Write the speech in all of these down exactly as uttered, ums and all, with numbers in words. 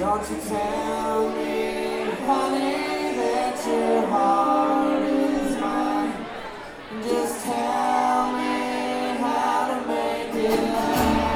Don't you tell me, honey, that your heart is mine. Just tell me how to make it last.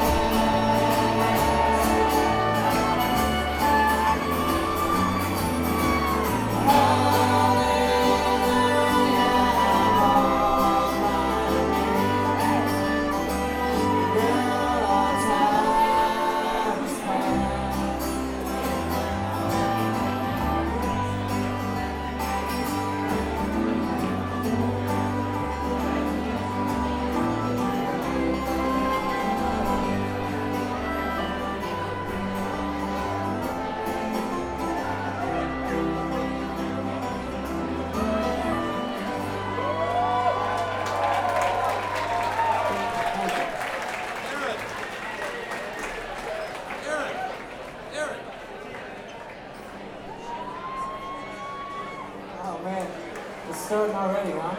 Oh man, it's starting already, huh?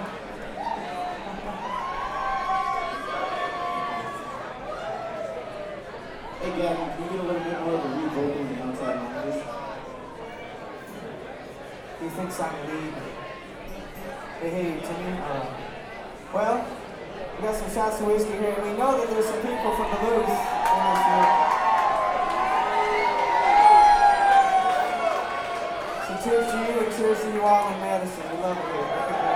Hey Gavin, can you get a little bit more of a lead vocal in the outside noise? He thinks I'm lead. Hey, hey, Timmy. Uh, well, we got some shots of whiskey here, and we know that there's some people from the Loose in this group. So cheers to you and cheers to you all in Madison. We love it here.